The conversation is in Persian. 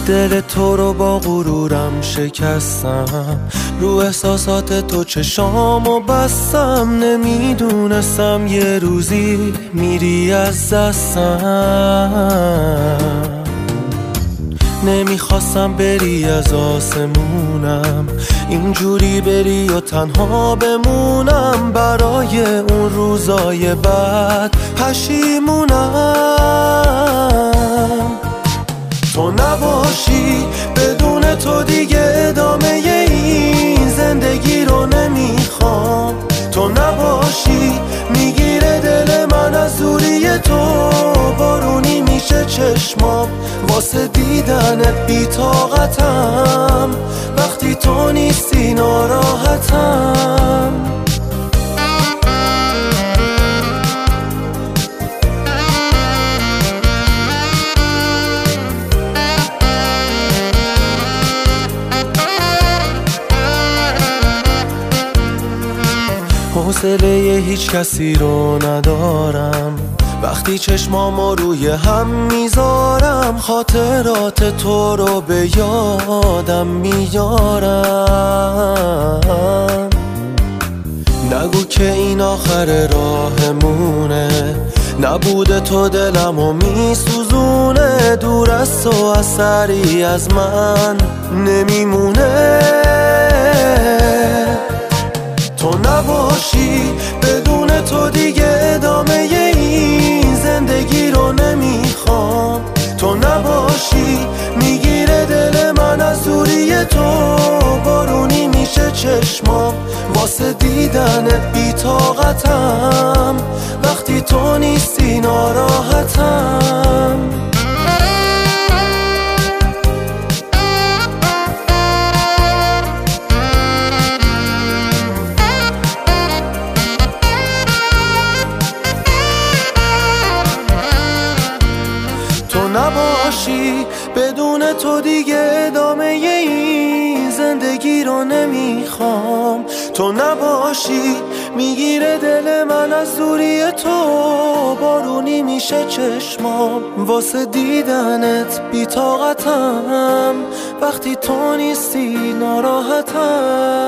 دل تو رو با غرورم شکستم، رو احساسات تو چشامو بستم، نمیدونستم یه روزی میری از دستم. نمیخواستم بری از آسمونم، اینجوری بری و تنها بمونم، برای اون روزای بعد پشیمونم. تو نباشی بدون تو دیگه ادامه این زندگی رو نمیخوام. تو نباشی میگیره دل من از دوری تو، بارونی میشه چشمام واسه دیدنت بی‌طاقتم، وقتی تو نیستی ناراحتم. حوصله هیچ کسی رو ندارم، وقتی چشمامو روی هم میذارم، خاطرات تو رو به یادم میارم. نگو که این آخر راهمونه، نبوده تو دلمو میسوزونه، دور از تو اثری از من نمیمونه. تو نباشی بدون تو دیگه ادامه این زندگی رو نمیخوام. تو نباشی میگیره دل من از دوری تو، بارونی میشه چشمام واسه دیدنت بی‌طاقتم، وقتی تو نیستی ناراحتم. نباشی بدون تو دیگه ادامه این زندگی رو نمیخوام. تو نباشی میگیره دل من از دوری تو، بارونی میشه چشمام واسه دیدنت بی‌طاقتم، وقتی تو نیستی ناراحتم.